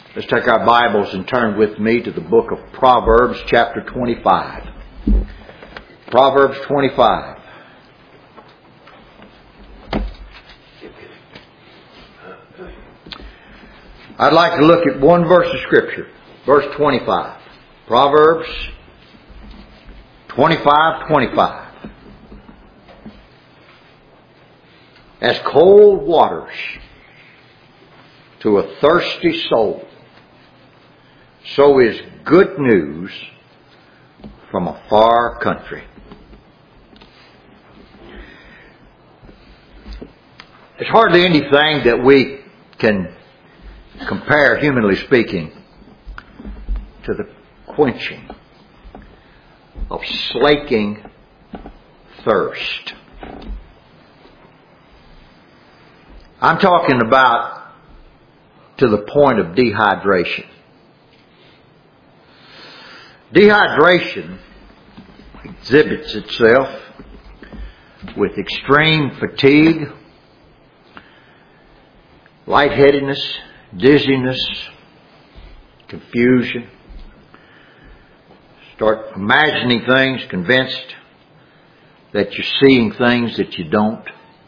Let's take our Bibles and turn with me to the book of Proverbs chapter 25. Proverbs 25. I'd like to look at one verse of Scripture. Verse 25. Proverbs 25:25. As cold waters to a thirsty soul, so is good news from a far country. There's hardly anything that we can compare, humanly speaking, to the quenching of slaking thirst. I'm talking about to the point of dehydration. Dehydration exhibits itself with extreme fatigue, lightheadedness, dizziness, confusion. Start imagining things, convinced that you're seeing things that you don't.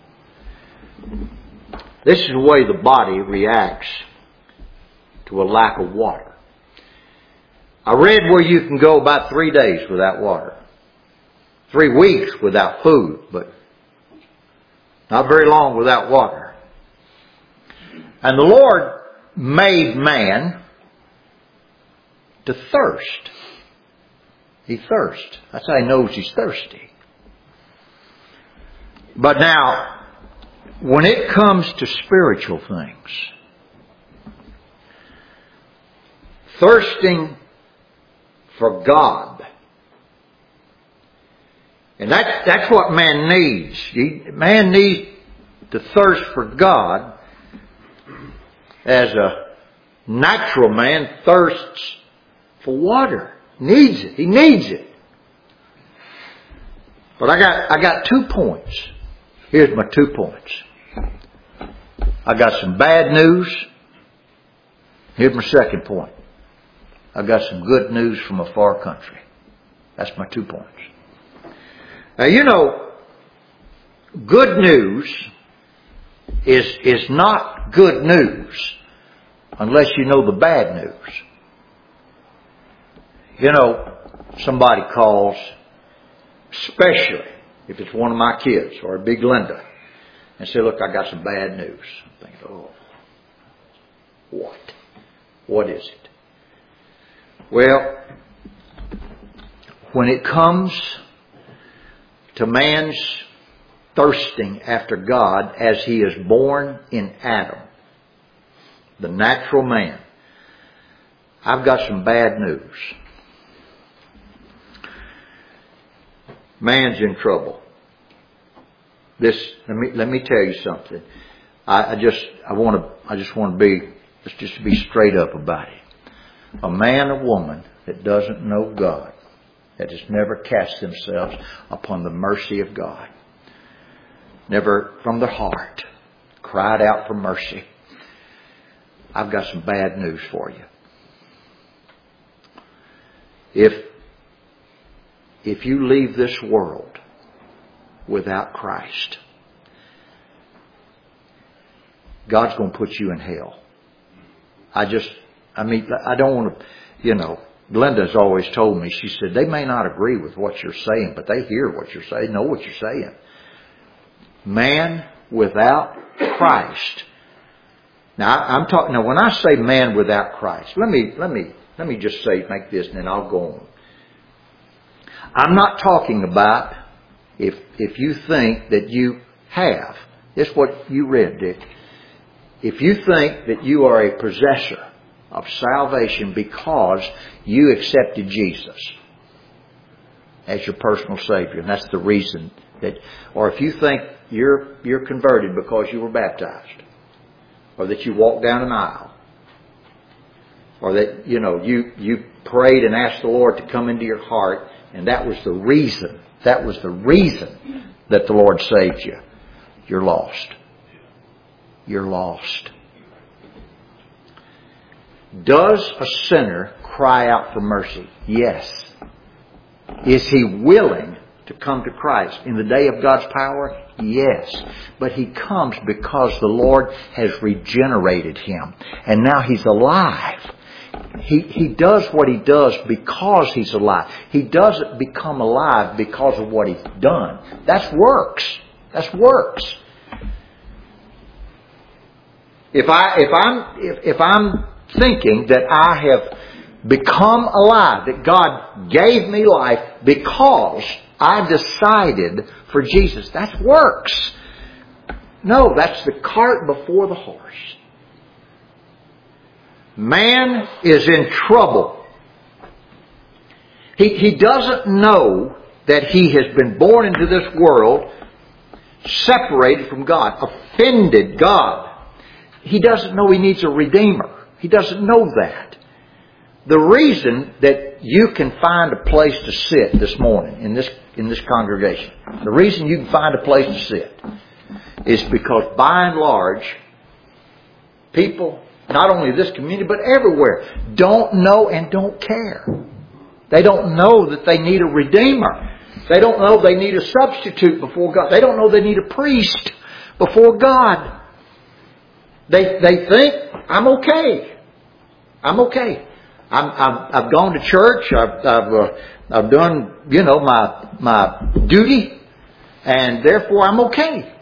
This is the way the body reacts to a lack of water. I read where you can go about 3 days without water. 3 weeks without food, but not very long without water. And the Lord made man to thirst. He thirsts. That's how he knows he's thirsty. But now, when it comes to spiritual things, thirsting for God. And that's what man needs. Man needs to thirst for God as a natural man thirsts for water. Needs it. He needs it. But I got 2 points. Here's my 2 points. I got some bad news. Here's my second point. I've got some good news from a far country. That's my 2 points. Now, you know, good news is not good news unless you know the bad news. You know, somebody calls, especially if it's one of my kids or a big Linda, and say, look, I got some bad news. I'm thinking, oh, what? What is it? Well, when it comes to man's thirsting after God as he is born in Adam, the natural man, I've got some bad news. Man's in trouble. Let me tell you something. I just want to be, let's just be straight up about it. A man or woman that doesn't know God, that has never cast themselves upon the mercy of God, never from their heart cried out for mercy, I've got some bad news for you. If you leave this world without Christ, God's going to put you in hell. I don't want to, Glenda's always told me, she said, they may not agree with what you're saying, but they hear what you're saying, know what you're saying. Man without Christ. Now, when I say man without Christ, let me just make this and then I'll go on. I'm not talking about if you think that you have. It's what you read, Dick. If you think that you are a possessor of salvation because you accepted Jesus as your personal Savior, and that's the reason or if you think you're converted because you were baptized, or that you walked down an aisle, or that you prayed and asked the Lord to come into your heart, and that was the reason that the Lord saved you. You're lost. You're lost. Does a sinner cry out for mercy? Yes. Is he willing to come to Christ in the day of God's power? Yes. But he comes because the Lord has regenerated him. And now he's alive. He does what he does because he's alive. He doesn't become alive because of what he's done. That's works. That's works. If I'm thinking that I have become alive, that God gave me life because I decided for Jesus, that's works. No, that's the cart before the horse. Man is in trouble. He doesn't know that he has been born into this world separated from God, offended God. He doesn't know he needs a Redeemer. He doesn't know that. The reason that you can find a place to sit this morning in this congregation, the reason you can find a place to sit is because by and large, people, not only this community, but everywhere, don't know and don't care. They don't know that they need a Redeemer. They don't know they need a substitute before God. They don't know they need a priest before God. They think, I'm okay. I'm okay. I've gone to church. I've done, my duty, and therefore I'm okay.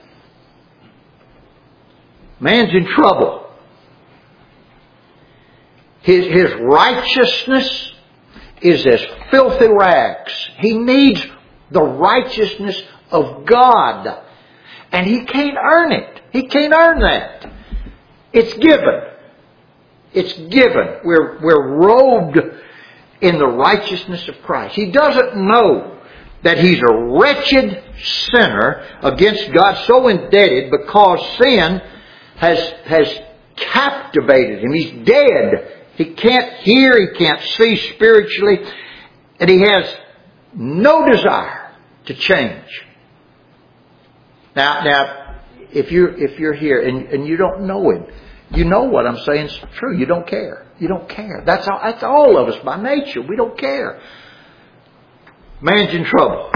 Man's in trouble. His righteousness is as filthy rags. He needs the righteousness of God. And he can't earn it. He can't earn that. It's given. It's given. We're robed in the righteousness of Christ. He doesn't know that he's a wretched sinner against God, so indebted because sin has captivated him. He's dead. He can't hear, he can't see spiritually, and he has no desire to change. Now, if you're here and you don't know him, you know what I'm saying is true. You don't care. You don't care. That's all of us by nature. We don't care. Man's in trouble.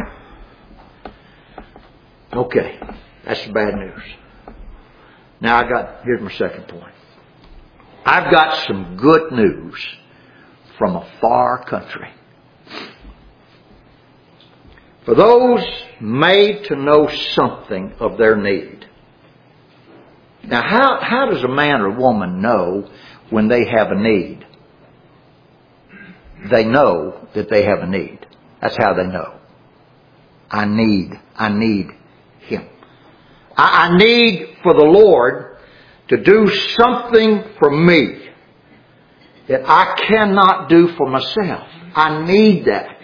Okay, that's the bad news. Now here's my second point. I've got some good news from a far country. For those made to know something of their need. Now, how does a man or woman know when they have a need? They know that they have a need. That's how they know. I need Him. I need for the Lord to do something for me that I cannot do for myself. I need that.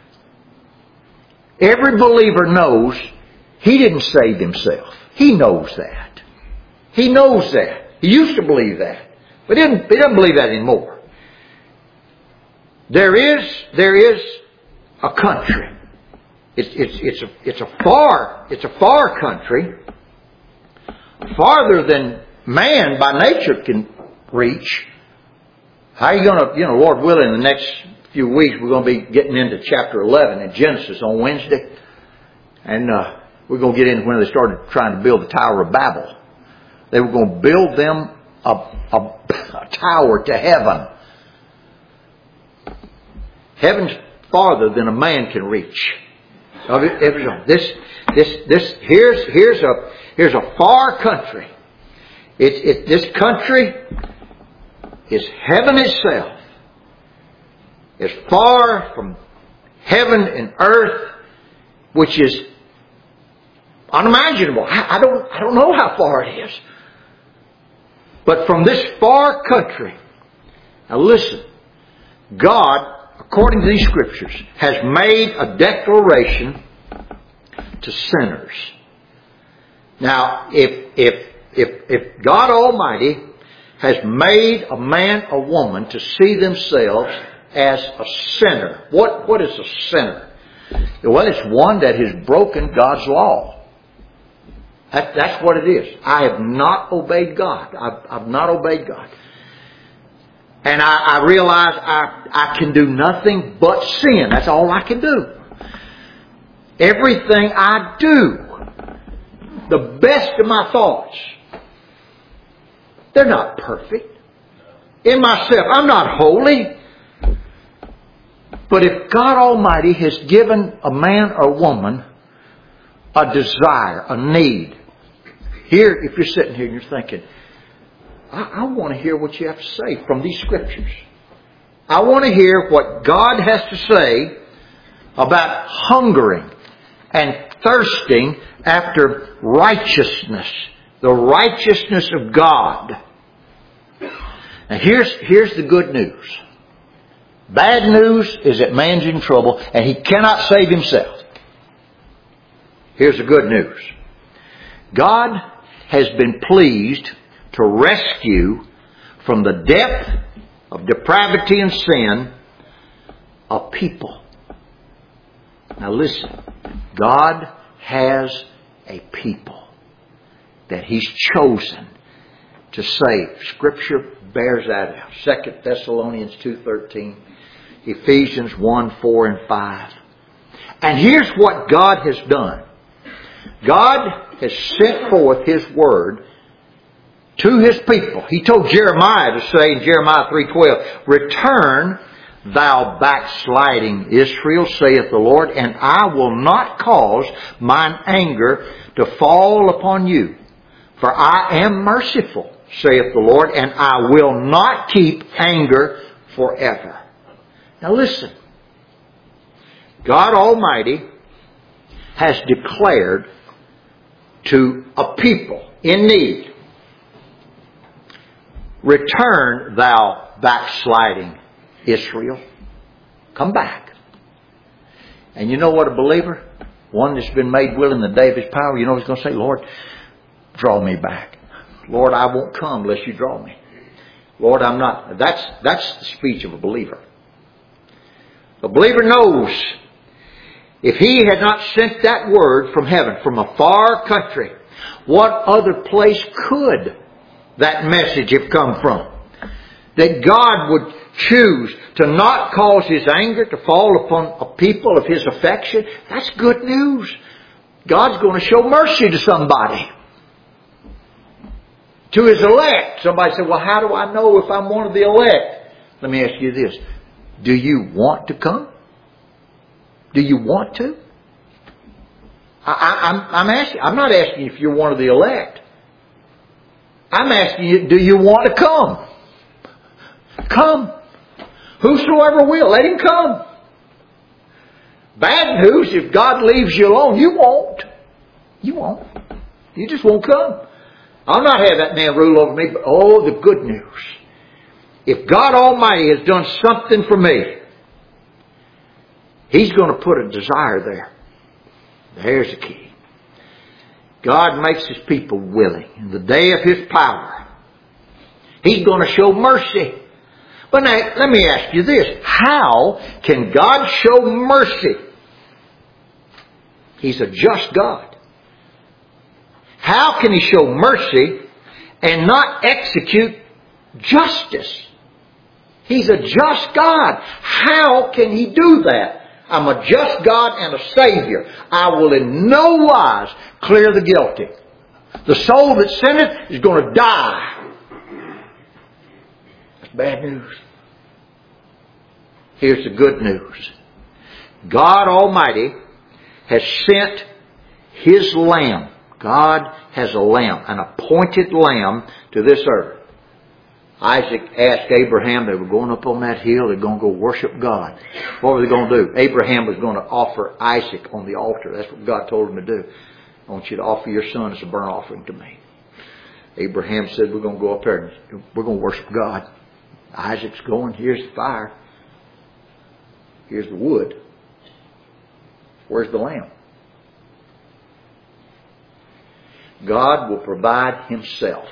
Every believer knows he didn't save himself. He knows that. He knows that. He used to believe that. But he doesn't believe that anymore. There is a country. It's a far country. Farther than man by nature can reach. How are you going to, Lord willing, in the next few weeks we're going to be getting into chapter 11 in Genesis on Wednesday. And we're going to get into when they started trying to build the Tower of Babel. They were going to build them a tower to heaven. Heaven's farther than a man can reach. Here's a far country. This country is heaven itself. It's far from heaven and earth, which is unimaginable. I don't know how far it is. But from this far country, now listen, God, according to these scriptures, has made a declaration to sinners. Now, if God Almighty has made a man or woman to see themselves as a sinner, what is a sinner? Well, it's one that has broken God's law. That's what it is. I have not obeyed God. I've not obeyed God. And I realize I can do nothing but sin. That's all I can do. Everything I do, the best of my thoughts, they're not perfect. In myself, I'm not holy. But if God Almighty has given a man or woman a desire, a need, here, if you're sitting here and you're thinking, I want to hear what you have to say from these Scriptures. I want to hear what God has to say about hungering and thirsting after righteousness, the righteousness of God. Now here's the good news. Bad news is that man's in trouble and he cannot save himself. Here's the good news. God has been pleased to rescue from the depth of depravity and sin a people. Now listen, God has a people that He's chosen to save. Scripture bears that out. 2 Thessalonians 2:13, Ephesians 1:4 and 5. And here's what God has done. God has sent forth His Word to His people. He told Jeremiah to say in Jeremiah 3:12, Return, thou backsliding Israel, saith the Lord, and I will not cause mine anger to fall upon you. For I am merciful, saith the Lord, and I will not keep anger forever. Now listen. God Almighty has declared to a people in need, Return, thou backsliding Israel. Come back. And you know what a believer, one that's been made willing the day of his power, you know what he's going to say? Lord, draw me back. Lord, I won't come unless you draw me. Lord, I'm not. That's the speech of a believer. The believer knows if he had not sent that word from heaven, from a far country, what other place could that message have come from? That God would choose to not cause His anger to fall upon a people of His affection. That's good news. God's going to show mercy to somebody. To His elect. Somebody said, well, how do I know if I'm one of the elect? Let me ask you this. Do you want to come? Do you want to? I'm asking. I'm not asking if you're one of the elect. I'm asking you, do you want to come? Come. Whosoever will, let him come. Bad news, if God leaves you alone, you won't. You won't. You just won't come. I'll not have that man rule over me, but oh, the good news. If God Almighty has done something for me, He's going to put a desire there. There's the key. God makes His people willing. In the day of His power, He's going to show mercy. But now, let me ask you this. How can God show mercy? He's a just God. How can He show mercy and not execute justice? He's a just God. How can He do that? I'm a just God and a Savior. I will in no wise clear the guilty. The soul that sinneth is going to die. That's bad news. Here's the good news. God Almighty has sent His Lamb. God has a lamb, an appointed lamb to this earth. Isaac asked Abraham, they were going up on that hill, they're going to go worship God. What were they going to do? Abraham was going to offer Isaac on the altar. That's what God told him to do. I want you to offer your son as a burnt offering to me. Abraham said, we're going to go up there and we're going to worship God. Isaac's going, here's the fire. Here's the wood. Where's the lamb? God will provide Himself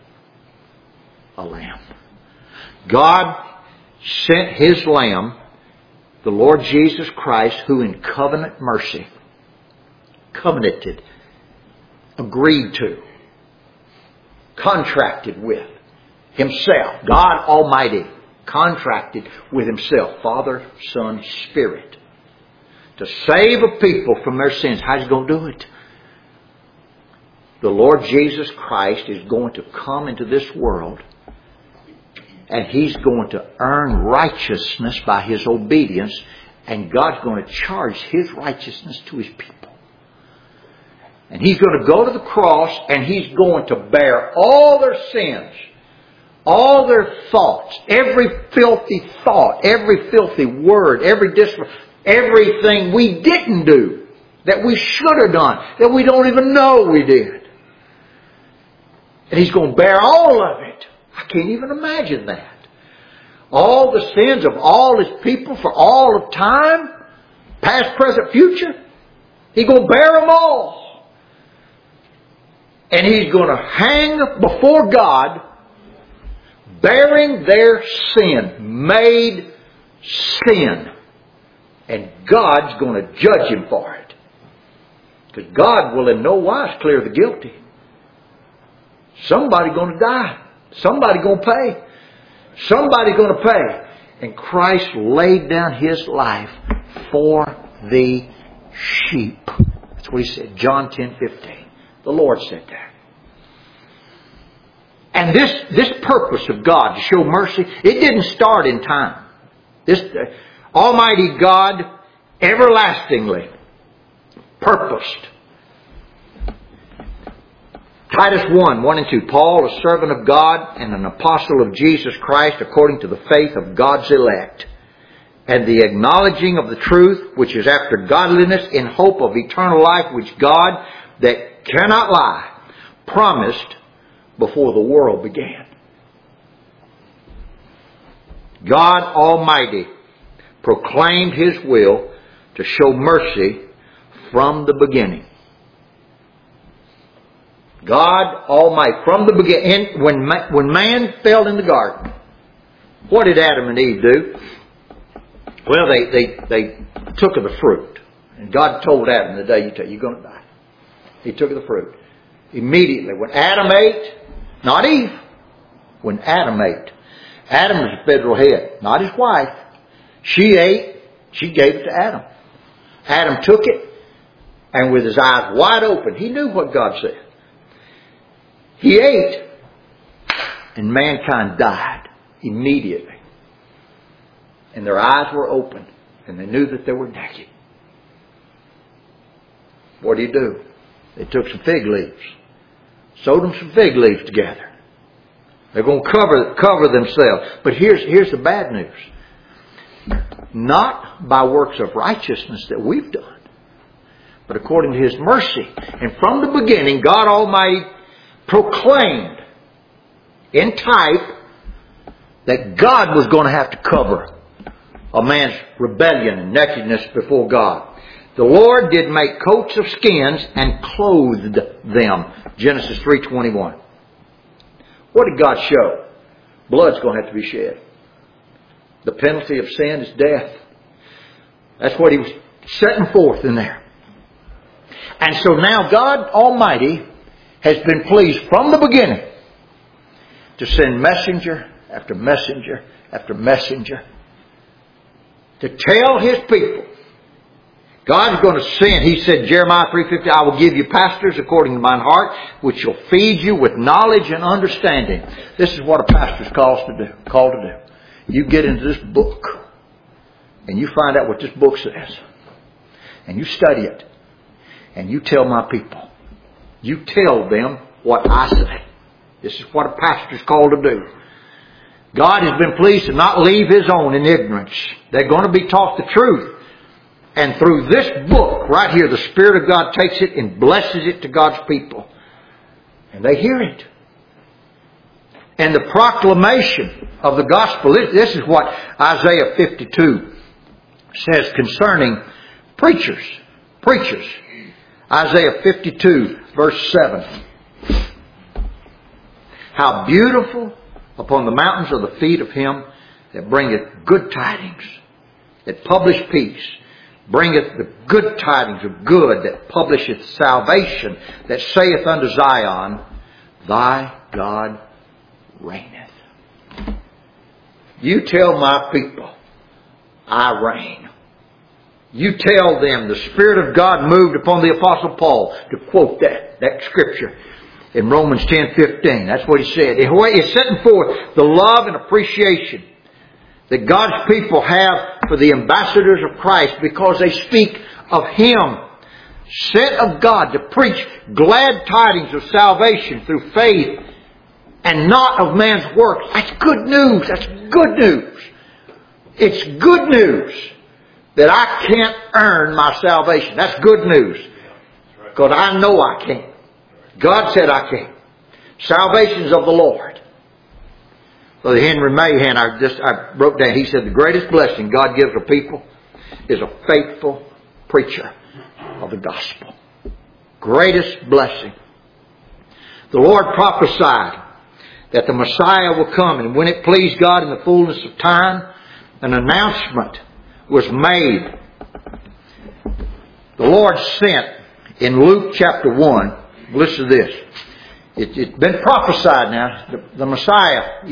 a lamb. God sent His Lamb, the Lord Jesus Christ, who in covenant mercy, covenanted, agreed to, contracted with Himself, God Almighty, contracted with Himself, Father, Son, Spirit, to save a people from their sins. How's He going to do it? The Lord Jesus Christ is going to come into this world, and He's going to earn righteousness by His obedience, and God's going to charge His righteousness to His people. And He's going to go to the cross, and He's going to bear all their sins, all their thoughts, every filthy thought, every filthy word, everything we didn't do, that we should have done, that we don't even know we did. And He's going to bear all of it. I can't even imagine that. All the sins of all His people for all of time, past, present, future. He's going to bear them all. And He's going to hang before God, bearing their sin, made sin. And God's going to judge Him for it. Because God will in no wise clear the guilty. Somebody's going to die. Somebody's going to pay. Somebody's going to pay. And Christ laid down His life for the sheep. That's what He said. John 10:15. The Lord said that. And this purpose of God to show mercy, it didn't start in time. This Almighty God everlastingly purposed. Titus 1 and 2. Paul, a servant of God and an apostle of Jesus Christ according to the faith of God's elect, and the acknowledging of the truth which is after godliness, in hope of eternal life, which God, that cannot lie, promised before the world began. God Almighty proclaimed His will to show mercy from the beginning. God Almighty, from the beginning, when man fell in the garden, what did Adam and Eve do? Well, they took of the fruit. And God told Adam, the day you take, you're going to die. He took of the fruit. Immediately, when Adam ate, not Eve, when Adam ate, Adam was the federal head, not his wife. She ate, she gave it to Adam. Adam took it, and with his eyes wide open, he knew what God said. He ate, and mankind died immediately. And their eyes were open, and they knew that they were naked. What do you do? They took some fig leaves, sewed them some fig leaves together. They're going to cover themselves. But here's the bad news. Not by works of righteousness that we've done, but according to His mercy. And from the beginning, God Almighty proclaimed in type that God was going to have to cover a man's rebellion and nakedness before God. The Lord did make coats of skins and clothed them. Genesis 3:21. What did God show? Blood's going to have to be shed. The penalty of sin is death. That's what He was setting forth in there. And so now God Almighty has been pleased from the beginning to send messenger after messenger after messenger to tell His people. God's going to send, He said, Jeremiah 3:50, I will give you pastors according to mine heart, which shall feed you with knowledge and understanding. This is what a pastor's called to do. You get into this book, and you find out what this book says. And you study it. And you tell my people. You tell them what I say. This is what a pastor's called to do. God has been pleased to not leave His own in ignorance. They're going to be taught the truth. And through this book right here, the Spirit of God takes it and blesses it to God's people. And they hear it. And the proclamation of the gospel, this is what Isaiah 52 says concerning preachers. Isaiah 52 verse 7. How beautiful upon the mountains are the feet of him that bringeth good tidings, that publish peace, bringeth the good tidings of good, that publisheth salvation, that saith unto Zion, Thy God reigneth. You tell my people, I reign. You tell them the Spirit of God moved upon the Apostle Paul, to quote that scripture in Romans 10:15. That's what he said. He's setting forth the love and appreciation that God's people have for the ambassadors of Christ, because they speak of Him, sent of God to preach glad tidings of salvation through faith and not of man's works. That's good news. That's good news. It's good news that I can't earn my salvation. That's good news. Because I know I can't. God said I can't. Salvation's of the Lord. Brother Henry Mahan, I wrote down, he said the greatest blessing God gives a people is a faithful preacher of the gospel. Greatest blessing. The Lord prophesied that the Messiah will come, and when it pleased God in the fullness of time, an announcement was made. The Lord sent in Luke chapter 1, listen to this. It's been prophesied now. The Messiah,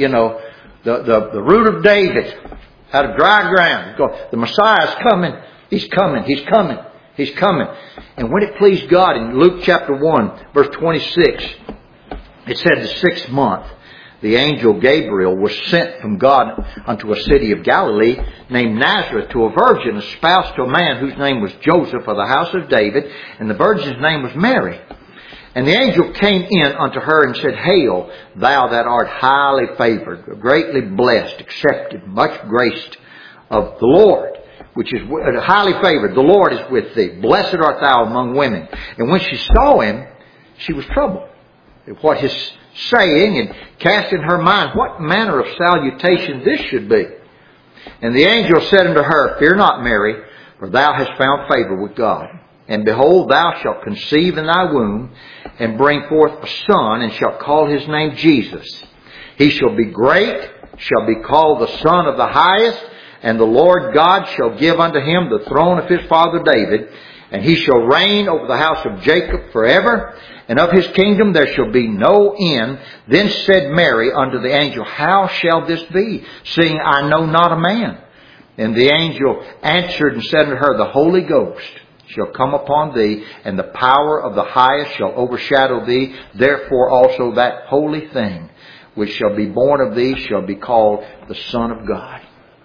the root of David out of dry ground. The Messiah is coming. He's coming. He's coming. He's coming. And when it pleased God in Luke chapter 1, verse 26, it said the 6th month, the angel Gabriel was sent from God unto a city of Galilee named Nazareth to a virgin espoused to a man whose name was Joseph of the house of David, and the virgin's name was Mary. And the angel came in unto her and said, Hail, thou that art highly favored, greatly blessed, accepted, much graced of the Lord, which is highly favored. The Lord is with thee. Blessed art thou among women. And when she saw him, she was troubled at what his saying, and cast in her mind what manner of salutation this should be. And the angel said unto her, Fear not, Mary, for thou hast found favor with God. And behold, thou shalt conceive in thy womb, and bring forth a son, and shalt call his name Jesus. He shall be great, shall be called the Son of the Highest, and the Lord God shall give unto him the throne of his father David, and he shall reign over the house of Jacob forever, and of his kingdom there shall be no end. Then said Mary unto the angel, How shall this be, seeing I know not a man? And the angel answered and said unto her, The Holy Ghost shall come upon thee, and the power of the highest shall overshadow thee. Therefore also that holy thing which shall be born of thee shall be called the Son of God.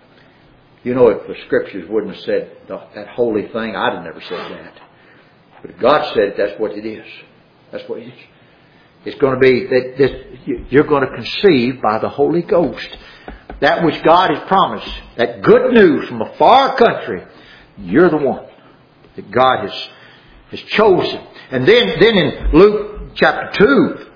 You know, if the Scriptures wouldn't have said that holy thing, I'd have never said that. But if God said it, that's what it is. That's what it is. It's going to be that you're going to conceive by the Holy Ghost that which God has promised. That good news from a far country. You're the one that God has chosen. And then in Luke chapter 2,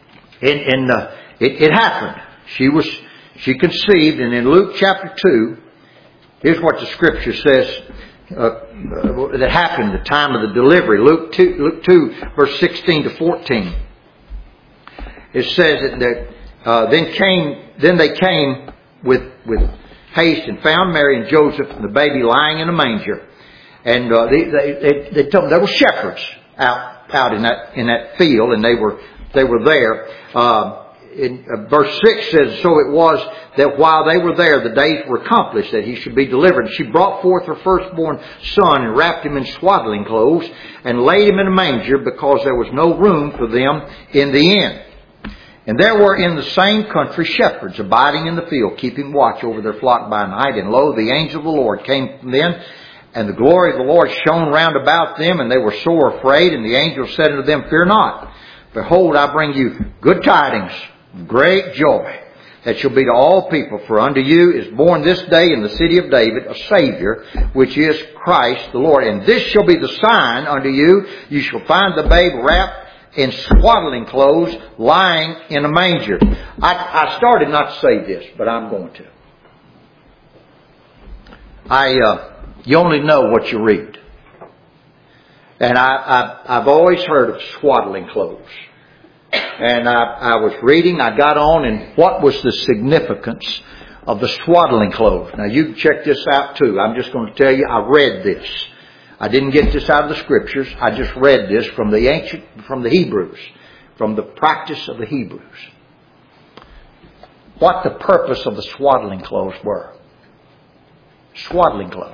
it happened. She conceived, and in Luke chapter 2, here's what the Scripture says that happened at the time of the delivery. Luke 2, verse 16 to 14. It says that then they came with haste and found Mary and Joseph and the baby lying in a manger. And they told them there were shepherds out in that field, and they were there. In verse 6 says, So it was that while they were there, the days were accomplished that he should be delivered. And she brought forth her firstborn son and wrapped him in swaddling clothes and laid him in a manger, because there was no room for them in the inn. And there were in the same country shepherds abiding in the field, keeping watch over their flock by night. And lo, the angel of the Lord came from them, and the glory of the Lord shone round about them, and they were sore afraid. And the angel said unto them, Fear not. Behold, I bring you good tidings, great joy, that shall be to all people. For unto you is born this day in the city of David a Savior, which is Christ the Lord. And this shall be the sign unto you. You shall find the babe wrapped in swaddling clothes, lying in a manger. I started not to say this, but I'm going to. You only know what you read. And I've always heard of swaddling clothes. And I was reading, I got on, and what was the significance of the swaddling clothes? Now you can check this out too. I'm just going to tell you, I read this. I didn't get this out of the Scriptures. I just read this from the Hebrews, from the practice of the Hebrews. what the purpose of the swaddling clothes were. Swaddling clothes.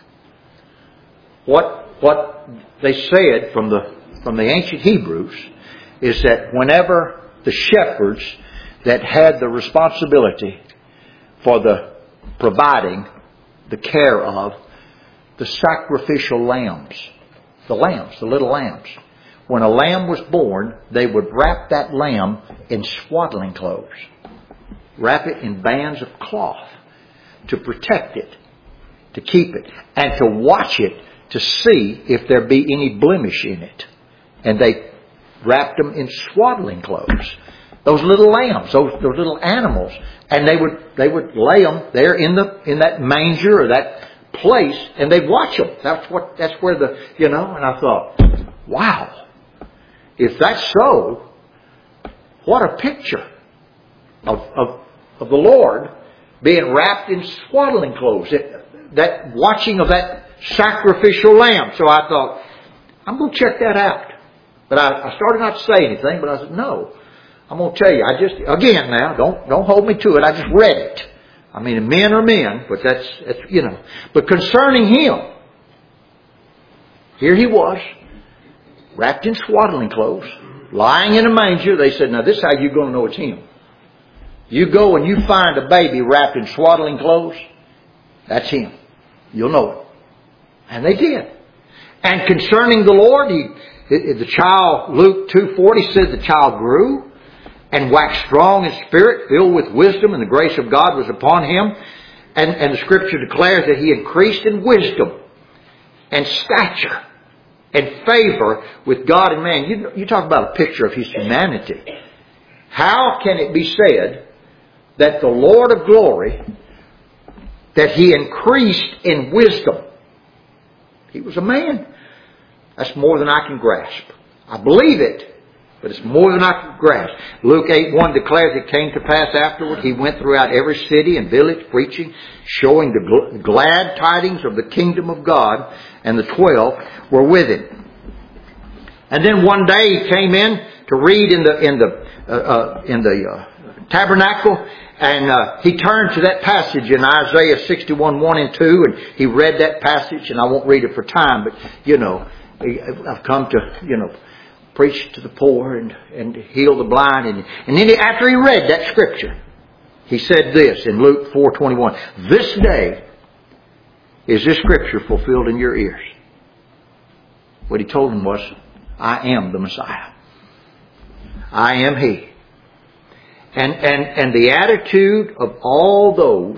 What they said from the ancient Hebrews is that whenever the shepherds that had the responsibility for the providing the care of the sacrificial lambs, the little lambs. When a lamb was born, they would wrap that lamb in swaddling clothes. Wrap it in bands of cloth to protect it, to keep it, and to watch it to see if there be any blemish in it. And they wrapped them in swaddling clothes. Those little lambs, those little animals, and they would lay them there in that manger or that place, and they'd watch them. That's where and I thought, wow, if that's so, what a picture of the Lord being wrapped in swaddling clothes. That watching of that sacrificial lamb. So I thought, I'm going to check that out. But I started not to say anything, but I said, no. I'm going to tell you, again now, don't hold me to it. I just read it. I mean, men are men, but that's But concerning him, here he was, wrapped in swaddling clothes, lying in a manger. They said, now this is how you're going to know it's him. You go and you find a baby wrapped in swaddling clothes, that's him. You'll know it. And they did. And concerning the Lord, the child, Luke 2:40 says the child grew and waxed strong in spirit, filled with wisdom, and the grace of God was upon him. And the Scripture declares that he increased in wisdom and stature and favor with God and man. You talk about a picture of his humanity. How can it be said that the Lord of glory, that he increased in wisdom? He was a man. That's more than I can grasp. I believe it, but it's more than I can grasp. Luke 8:1 declares it came to pass afterward. He went throughout every city and village preaching, showing the glad tidings of the kingdom of God, and the 12 were with him. And then one day he came in to read in the tabernacle, and he turned to that passage in Isaiah 61:1 and 2, and he read that passage, and I won't read it for time, but I've come to preach to the poor and heal the blind, and then after he read that scripture, he said this in Luke 4:21, this day is this scripture fulfilled in your ears. What he told them was, I am the Messiah. I am he. And the attitude of all those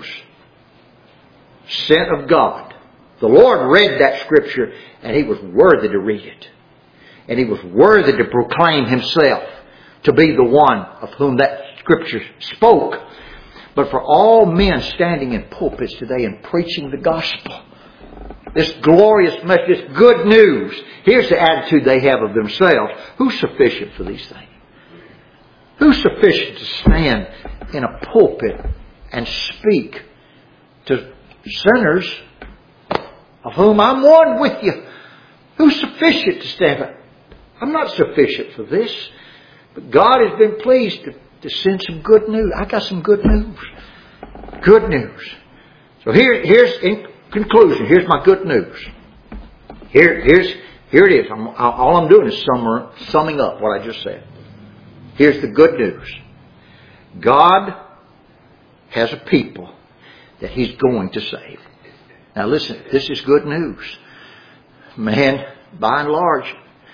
sent of God. The Lord read that scripture and he was worthy to read it. And he was worthy to proclaim himself to be the one of whom that scripture spoke. But for all men standing in pulpits today and preaching the gospel, this glorious message, this good news, here's the attitude they have of themselves. Who's sufficient for these things? Who's sufficient to stand in a pulpit and speak to sinners of whom I'm one with you? Who's sufficient to stand up? I'm not sufficient for this. But God has been pleased to send some good news. I got some good news. Good news. So here's in conclusion, here's my good news. Here it is. All I'm doing is summing up what I just said. Here's the good news. God has a people that he's going to save. Now listen, this is good news. Man, by and large,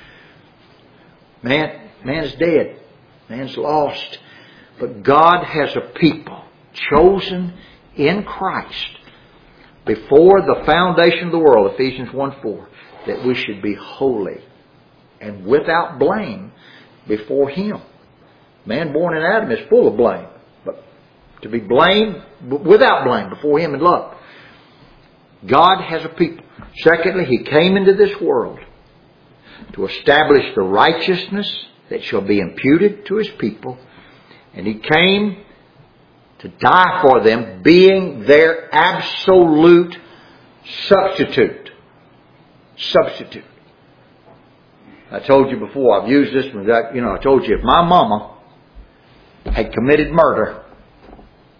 man is dead. Man's lost. But God has a people chosen in Christ before the foundation of the world, Ephesians 1:4, that we should be holy and without blame before him. Man born in Adam is full of blame. But to be blamed, without blame before him in love. God has a people. Secondly, he came into this world to establish the righteousness that shall be imputed to his people. And he came to die for them, being their absolute substitute. Substitute. I told you before, I've used this one. I told you if my mama had committed murder,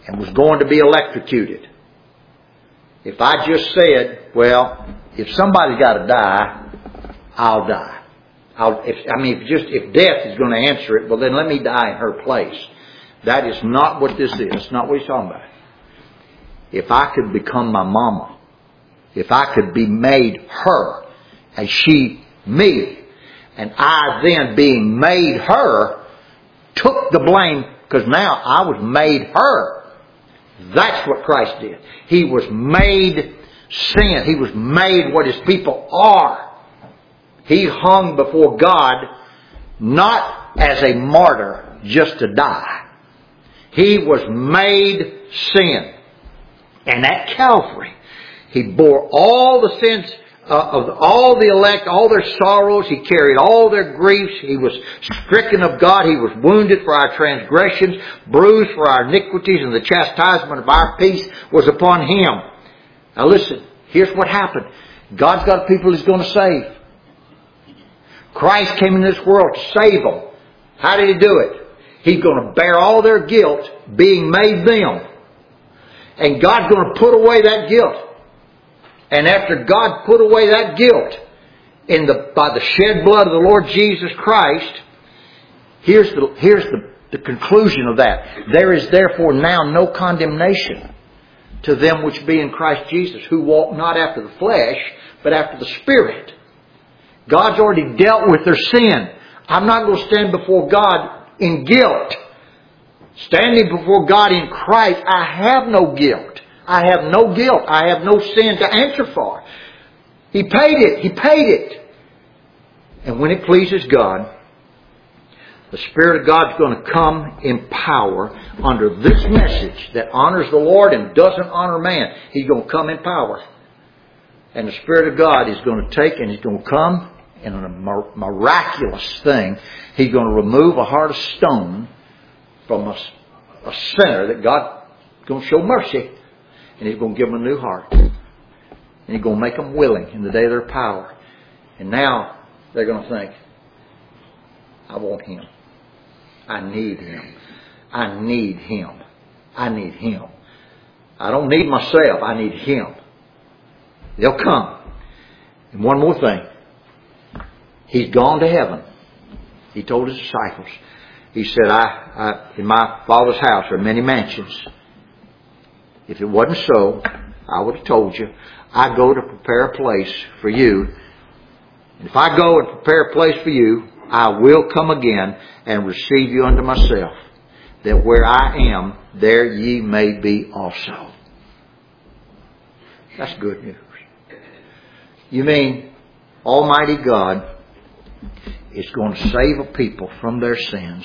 and was going to be electrocuted. If I just said, well, if somebody's got to die, I'll die. If death is going to answer it, well then let me die in her place. That is not what this is. It's not what he's talking about. If I could become my mama, if I could be made her, and she me, and I then being made her, took the blame, because now I was made her. That's what Christ did. He was made sin. He was made what His people are. He hung before God not as a martyr just to die. He was made sin. And at Calvary, He bore all the sins of all the elect, all their sorrows. He carried all their griefs. He was stricken of God. He was wounded for our transgressions, bruised for our iniquities, and the chastisement of our peace was upon Him. Now listen, here's what happened. God's got people He's going to save. Christ came into this world to save them. How did He do it? He's going to bear all their guilt, being made them. And God's going to put away that guilt. And after God put away that guilt by the shed blood of the Lord Jesus Christ, here's the conclusion of that. There is therefore now no condemnation to them which be in Christ Jesus, who walk not after the flesh, but after the Spirit. God's already dealt with their sin. I'm not going to stand before God in guilt. Standing before God in Christ, I have no guilt. I have no guilt. I have no sin to answer for. He paid it. He paid it. And when it pleases God, the Spirit of God is going to come in power under this message that honors the Lord and doesn't honor man. He's going to come in power. And the Spirit of God is going to take and He's going to come in a miraculous thing. He's going to remove a heart of stone from a sinner that God is going to show mercy. And He's going to give them a new heart. And He's going to make them willing in the day of their power. And now they're going to think, I want Him. I need Him. I need Him. I need Him. I don't need myself. I need Him. They'll come. And one more thing. He's gone to heaven. He told His disciples. He said, in my Father's house are many mansions. If it wasn't so, I would have told you, I go to prepare a place for you. And if I go and prepare a place for you, I will come again and receive you unto myself, that where I am, there ye may be also. That's good news. You mean Almighty God is going to save a people from their sins.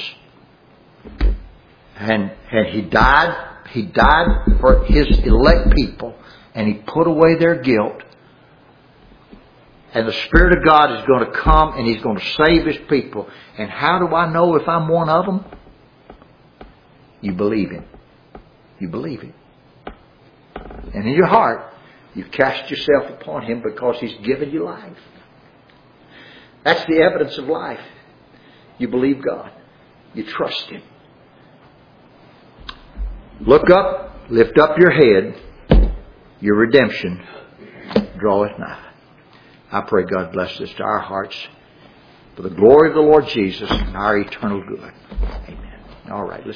And He died. He died for His elect people, and He put away their guilt. And the Spirit of God is going to come and He's going to save His people. And how do I know if I'm one of them? You believe Him. You believe Him. And in your heart, you cast yourself upon Him because He's given you life. That's the evidence of life. You believe God. You trust Him. Look up, lift up your head. Your redemption draweth nigh. I pray God bless this to our hearts for the glory of the Lord Jesus and our eternal good. Amen. All right.